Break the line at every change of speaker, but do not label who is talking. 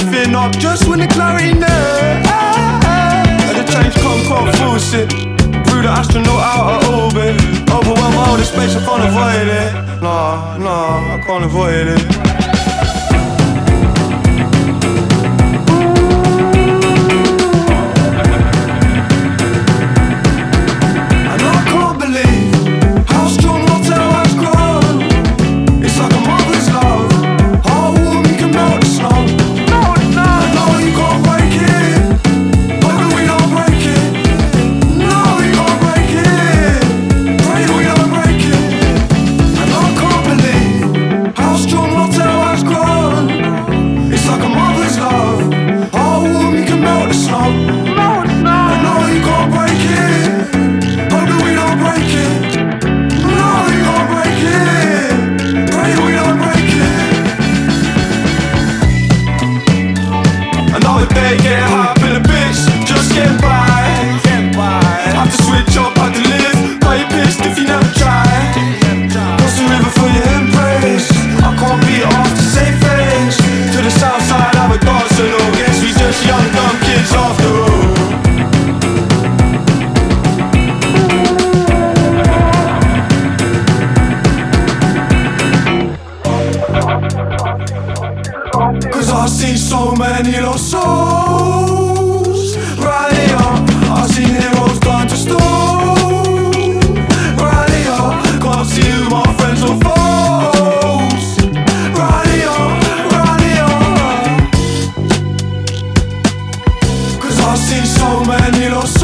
everything up just when the clarity there. And the change can't force it. Threw the astronaut out of orbit. Overwhelm all the space, I can't avoid it. Nah, I can't avoid it. Get high up in a bitch, just get by. Have to switch up, had to live. But you're pissed if you never try. Cross the river for your embrace. I can't beat it off to save face. To the south side, have a dance and all. Guess we just young, dumb kids after all. Cause I've seen so many lost souls right here. I've seen heroes turn to stone right here. Can't see who my friends or foes right here. Cause I've seen so many lost souls.